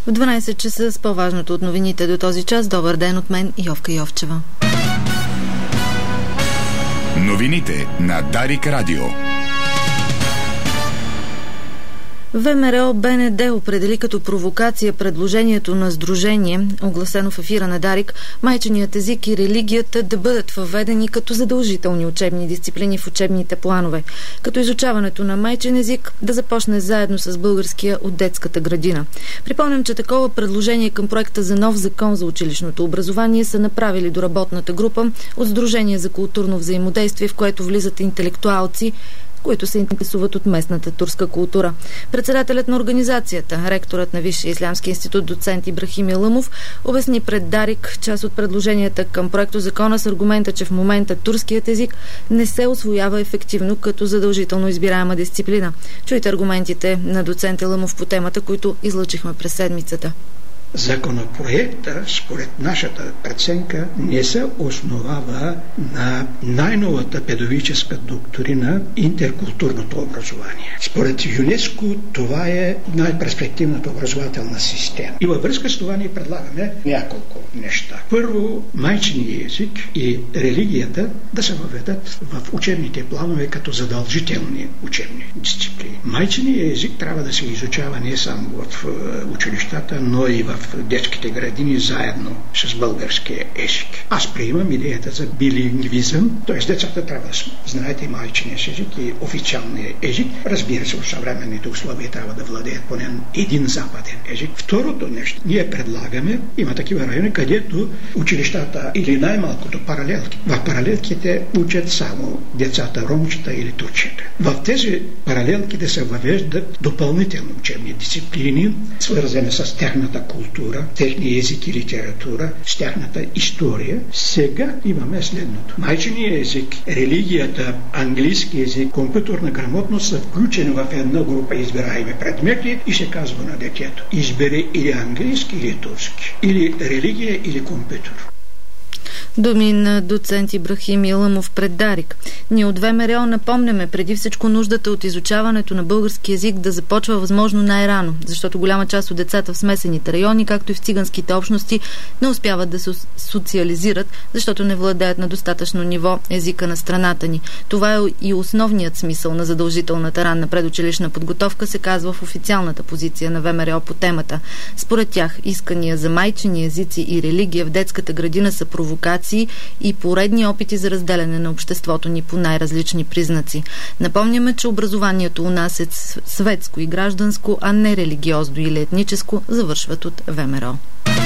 В 12 часа с по-важното от новините до този час. Добър ден от мен, Йовка Йовчева. Новините на Дарик Радио. ВМРО БНД определи като провокация предложението на сдружение, огласено в ефира на Дарик, майчиният език и религията да бъдат въведени като задължителни учебни дисциплини в учебните планове, като изучаването на майчин език да започне заедно с българския от детската градина. Припомням, че такова предложение към проекта за нов закон за училищното образование са направили до работната група от Сдружение за културно взаимодействие, в което влизат интелектуалци, които се интересуват от местната турска култура. Председателят на организацията, ректорът на Висшия ислямски институт доцент Ибрахим Иламов, обясни пред Дарик част от предложенията към проекто закона с аргумента, че в момента турският език не се усвоява ефективно като задължително избираема дисциплина. Чуйте аргументите на доцент Иламов по темата, които излъчихме през седмицата. Законопроекта, според нашата преценка, не се основава на най-новата педагогическа доктрина интеркултурното образование. Според ЮНЕСКО това е най-перспективната образователна система. И във връзка с това ние предлагаме няколко неща. Първо, майчиния език и религията да се въведат в учебните планове като задължителни учебни дисциплини. Майчиния език трябва да се изучава не само в училищата, но и в детските градини заедно с българския език. Аз приемам идеята за билингвизъм, т.е. децата трябва да знаят и майчиния език и официалния език. Разбира се, в съвременните условия трябва да владеят поне един западен език. Второто нещо, ние предлагаме, има такива райони, където училищата или най-малкото паралелки. В паралелките учат само децата ромчета или турчета. В тези паралелки да се въвеждат допълнителни учебни дисциплини, свързани с тяхната култура, техния език и литература, с тяхната история. Сега имаме следното. Майчиния език, религията, английски език, компютърна грамотност са включени в една група избираеми предмети и се казва на детето: избери или английски, или турски, или религия, или компютър. Думи на доцент Ибрахим Иламов пред Дарик. Ние от ВМРО напомняме преди всичко нуждата от изучаването на български език да започва възможно най-рано, защото голяма част от децата в смесените райони, както и в циганските общности, не успяват да се социализират, защото не владеят на достатъчно ниво езика на страната ни. Това е и основният смисъл на задължителната ранна предучилищна подготовка, се казва в официалната позиция на ВМРО по темата. Според тях, искания за майчини езици и религия в детската градина са провокации и поредни опити за разделяне на обществото ни по най-различни признаци. Напомняме, че образованието у нас е светско и гражданско, а не религиозно или етническо, завършват от ВМРО.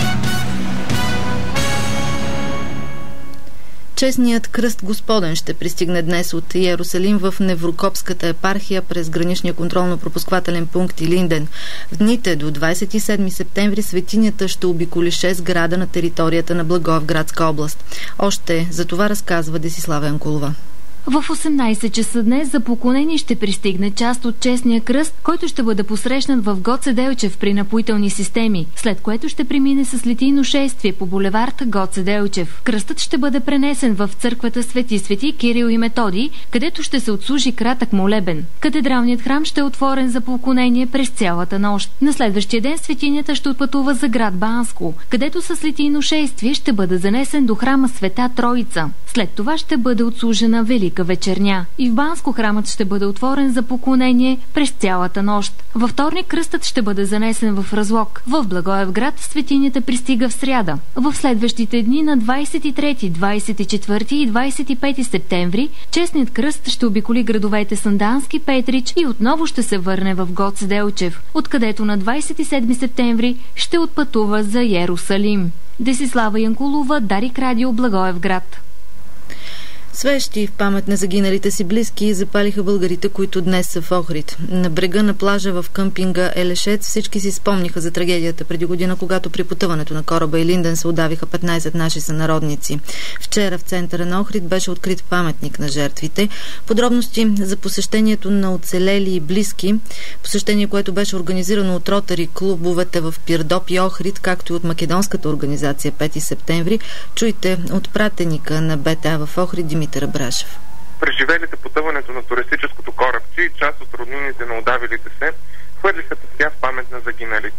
Честният кръст Господен ще пристигне днес от Йерусалим в Неврокопската епархия през граничния контролно-пропусквателен пункт Илинден. В дните до 27 септември светинята ще обиколи 6 града на територията на Благоевградска област. Още за това разказва Десислава Янкулова. В 18 часа днес за поклонение ще пристигне част от честния кръст, който ще бъде посрещнат в Гоце Делчев при Напоителни системи, след което ще премине с литийно шествие по булевард Гоце Делчев. Кръстът ще бъде пренесен в църквата Свети Кирил и Методий, където ще се отслужи кратък молебен. Катедралният храм ще е отворен за поклонение през цялата нощ. На следващия ден светинята ще отпътува за град Банско, където с литийно шествие ще бъде занесен до храма Света Троица. След това ще бъде отслужена Велика вечерня. И в Банско храмът ще бъде отворен за поклонение през цялата нощ. Във вторник кръстът ще бъде занесен в Разлог. В Благоевград светинята пристига в сряда. В следващите дни на 23, 24 и 25 септември честният кръст ще обиколи градовете Сандански, Петрич и отново ще се върне в Гоце Делчев, откъдето на 27 септември ще отпътува за Йерусалим. Десислава Янкулова, Дарик Радио, Благоевград. Свещи в памет на загиналите си близки запалиха българите, които днес са в Охрид. На брега на плажа в къмпинга Елешец всички си спомниха за трагедията преди година, когато при потъването на кораба Илинден се удавиха 15 наши сънародници. Вчера в центъра на Охрид беше открит паметник на жертвите. Подробности за посещението на оцелели и близки, посещение, което беше организирано от Ротари клубовете в Пирдоп и Охрид, както и от македонската организация 5 септември, чуйте от пратеника на БТА в Охрид Димитър Абрашев. Преживелите потъването на туристическото корабче и част от роднините на удавилите се хвърлиха тъстя в памет на загиналите.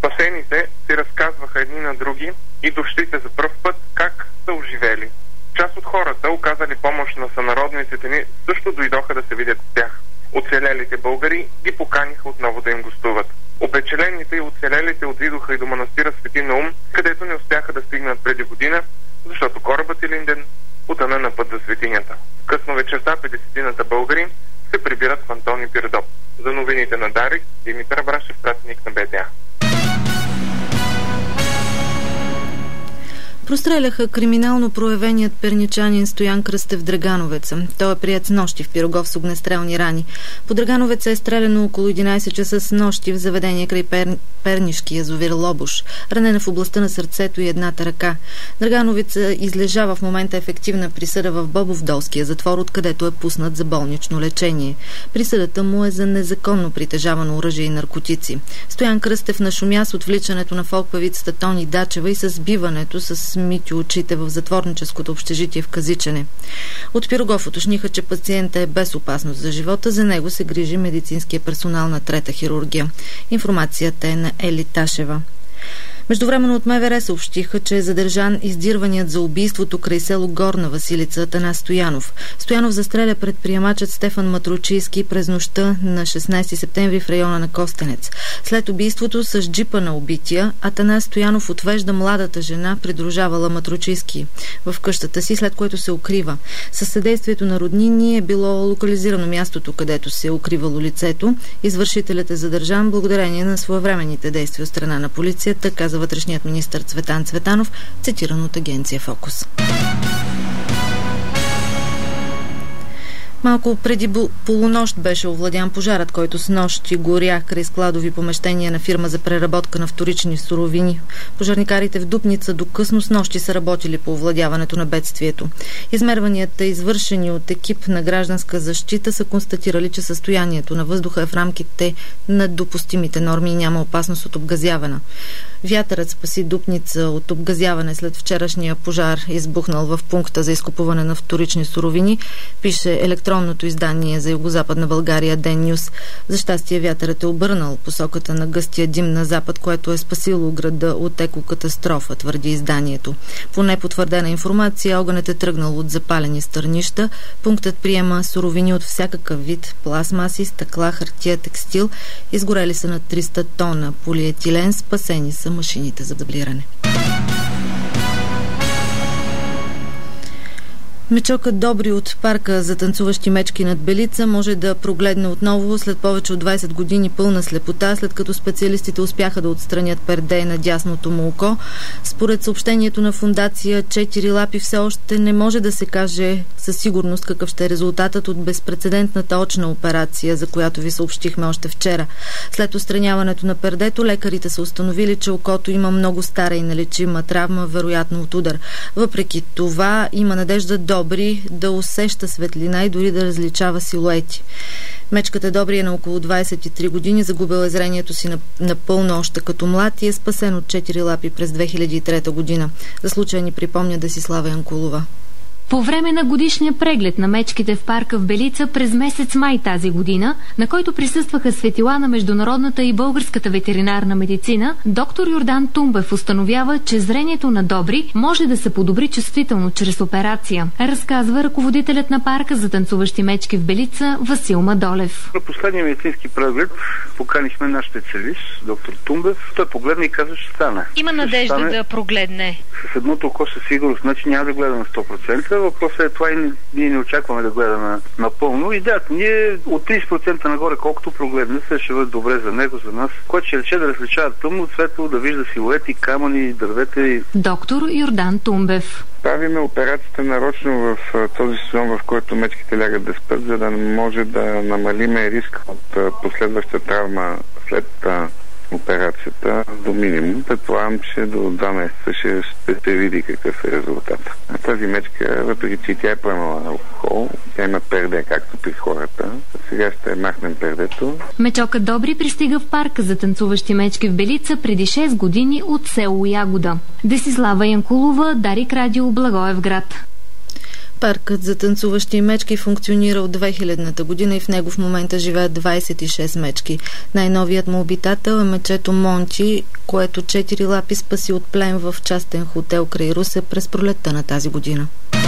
Спасените си разказваха едни на други и дошлите за пръв път как са оживели. Част от хората, оказали помощ на сънародниците ни, също дойдоха да се видят с тях. Оцелелите българи ги поканиха отново да им гостуват. Опечелените и оцелелите отидоха и до манастира Свети Наум, където не успяха да стигнат преди година, защото корабът Илинден потъна на път за светинята. Късно вечерта 50-ната българи се прибират в Антони Пирдоп. За новините на Дарик, Димитър Брашев, пратеник на БТА. Простреляха криминално проявеният перничанин Стоян Кръстев Драгановеца. Той е приет снощи в Пирогов с огнестрелни рани. По Драгановеца е стреляно около 11 часа снощи в заведение край Пернишки язовир Лобуш. Ранена в областта на сърцето и едната ръка. Драгановеца излежава в момента ефективна присъда в Бобовдолския затвор, откъдето е пуснат за болнично лечение. Присъдата му е за незаконно притежавано оръжие и наркотици. Стоян Кръстев нашумя с отвличането на фолк-певицата Тони Дачева и с сбиването с Митю очите в затворническото общежитие в Казичене. От Пирогов уточниха, че пациентът е без опасност за живота. За него се грижи медицинския персонал на трета хирургия. Информацията е на Ели Ташева. Междувременно от МВР съобщиха, че е задържан издирваният за убийството край село Горна Василица Атанас Стоянов. Стоянов застреля предприемачът Стефан Матручийски през нощта на 16 септември в района на Костенец. След убийството с джипа на убития, Атанас Стоянов отвежда младата жена, придружавала Матручийски, в къщата си, след което се укрива. Със съдействието на роднини е било локализирано мястото, където се е укривало лицето. Извършителят е задържан благодарение на своевременните действия от страна на полицията, каза вътрешният министър Цветан Цветанов, цитиран от агенция Фокус. Малко преди полунощ беше овладян пожарът, който с нощи горя край складови помещения на фирма за преработка на вторични суровини. Пожарникарите в Дупница до късно с нощи са работили по овладяването на бедствието. Измерванията, извършени от екип на гражданска защита, са констатирали, че състоянието на въздуха е в рамките на допустимите норми и няма опасност от обгазяване. Вятърът спаси Дупница от обгазяване след вчерашния пожар, избухнал в пункта за изкупуване на вторични суровини, пише електронното издание за Югозападна България Ден Нюс. За щастие вятърът е обърнал посоката на гъстия дим на запад, което е спасило града от екокатастрофа, твърди изданието. По непотвърдена информация, огънят е тръгнал от запалени стърнища. Пунктът приема суровини от всякакъв вид – пластмаси, стъкла, хартия, текстил. Изгорели са на 300 тона полиетилен, спасени са машините за дъблиране. Мечокът Добри от парка за танцуващи мечки над Белица може да прогледне отново след повече от 20 години пълна слепота, след като специалистите успяха да отстранят перде на дясното му око. Според съобщението на фондация 4 лапи все още не може да се каже със сигурност какъв ще е резултатът от безпрецедентната очна операция, за която ви съобщихме още вчера. След отстраняването на пердето, лекарите са установили, че окото има много стара и нелечима травма, вероятно от удар. Въпреки това има надежда Добри да усеща светлина и дори да различава силуети. Мечката Добри е на около 23 години, загубил е зрението си напълно още като млад и е спасен от 4 лапи през 2003 година. За случая ни припомня Десислава Янкулова. По време на годишния преглед на мечките в парка в Белица през месец май тази година, на който присъстваха светила на международната и българската ветеринарна медицина, доктор Йордан Тумбев установява, че зрението на Добри може да се подобри чувствително чрез операция. Разказва ръководителят на парка за танцуващи мечки в Белица Васил Мадолев. На последния медицински преглед поканихме наш специалист, доктор Тумбев. Той погледна и каза, че стане. Има надежда да прогледне. С едното око със сигурност, значи няма да гледа на 100%. Въпросът е това и ние не очакваме да гледа напълно. И да, ние от 30% нагоре, колкото прогледне, ще бъде добре за него, за нас, което ще рече да различава тъмно, светло, да вижда силуети, камъни, дървета и... Доктор Йордан Тумбев. Правиме операцията нарочно в този сезон, в който мечките лягат да спят, за да може да намалиме риск от последваща травма след операцията до минимум. Предполагам, че до 2 месеца ще се види какъв е резултат. А тази мечка, въпреки че тя е поемала алкохол, тя има перде, както при хората. Сега ще махнем пердето. Мечокът Добри пристига в парка за танцуващи мечки в Белица преди 6 години от село Ягода. Десислава Янкулова, Дарик радио, Благоевград. Паркът за танцуващи мечки функционира от 2000-та година и в него в момента живеят 26 мечки. Най-новият му обитател е мечето Мончи, което 4 лапи спаси от плен в частен хотел край Русе през пролетта на тази година.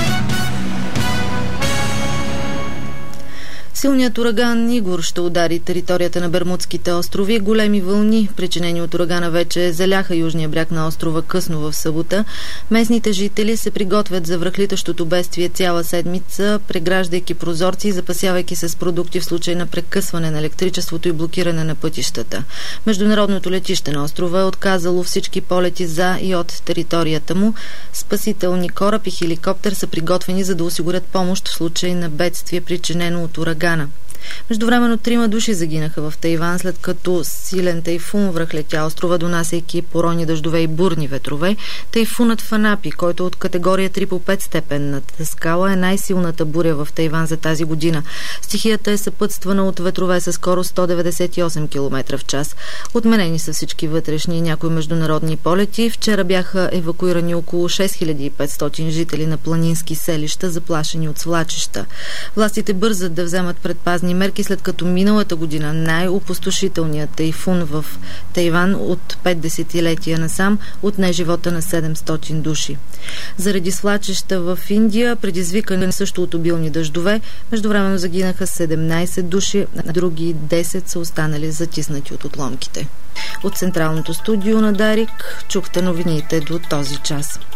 Силният ураган Игор ще удари територията на Бермудските острови. Големи вълни, причинени от урагана, вече заляха южния бряг на острова късно в събота. Местните жители се приготвят за връхлитащото бедствие цяла седмица, преграждайки прозорци и запасявайки се с продукти в случай на прекъсване на електричеството и блокиране на пътищата. Международното летище на острова е отказало всички полети за и от територията му. Спасителни кораб и хеликоптер са приготвени, за да осигурят помощ в случай на бедствие, причинено от урагана. Междувременно 3 души загинаха в Тайван, след като силен тайфун връхлетя острова, донасяйки поройни дъждове и бурни ветрове. Тайфунът Фанапи, който от категория 3 по 5 степенната скала, е най-силната буря в Тайван за тази година. Стихията е съпътствана от ветрове със скорост 198 км в час. Отменени са всички вътрешни и някои международни полети. Вчера бяха евакуирани около 6500 жители на планински селища, заплашени от свлачища. Властите бързат да вземат предпазни мерки, след като миналата година най-опустошителният тайфун в Тайван от 5 десетилетия насам отне живота на 700 души. Заради свлачища в Индия, предизвикани също от обилни дъждове, междувременно загинаха 17 души, а други 10 са останали затиснати от отломките. От централното студио на Дарик чухте новините до този час.